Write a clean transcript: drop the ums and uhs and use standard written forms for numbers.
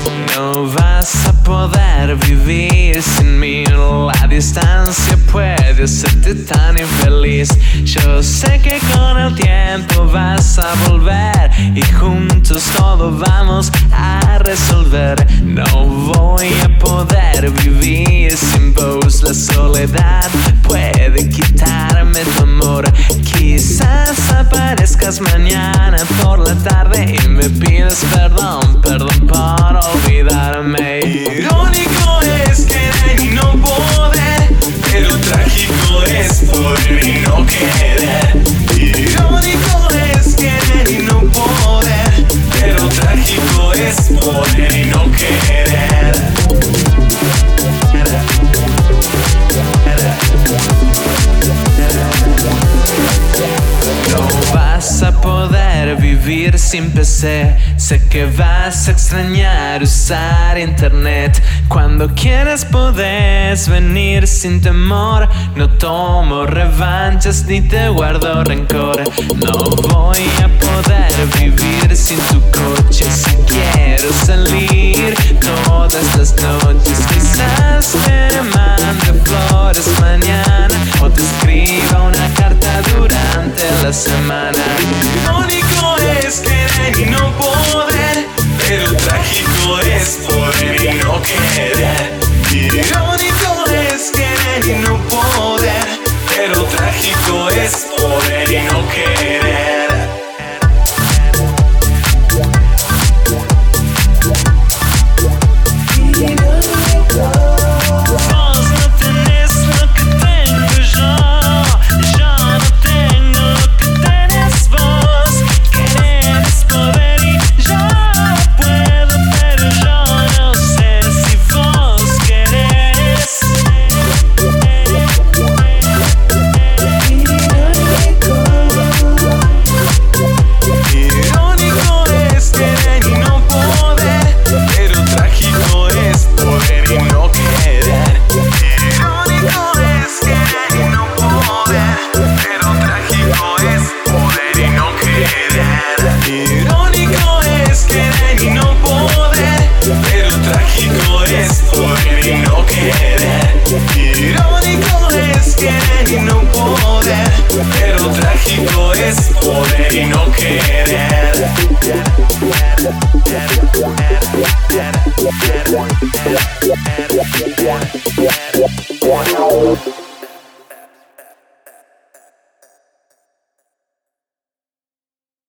No vas a poder vivir sin mí. La distancia puede hacerte tan infeliz. Yo sé que con el tiempo vas a volver y juntos todo vamos a resolver. No voy a poder vivir sin vos. La soledad puede quitarme tu amor. Quizás aparezcas mañana por la tarde y me pides perdón, perdón por olvidarme. Irónico es querer y no poder, pero trágico es poder y no querer. Irónico es querer y no poder, pero trágico es poder y no querer. No vas a poder vivir sin PC. Sé que vas a extrañar usar internet. Cuando quieras podés venir sin temor. No tomo revanchas ni te guardo rencor. No voy a poder vivir sin tu coche. Si quiero salir todas las noches, quizás te mande flores mañana o te escriba una carta durante la semana. Irónico es querer y no poder, pero trágico es poder y no querer. Irónico es querer y no poder, pero trágico es poder y no querer. Irónico es querer y no poder, pero trágico es poder y no querer.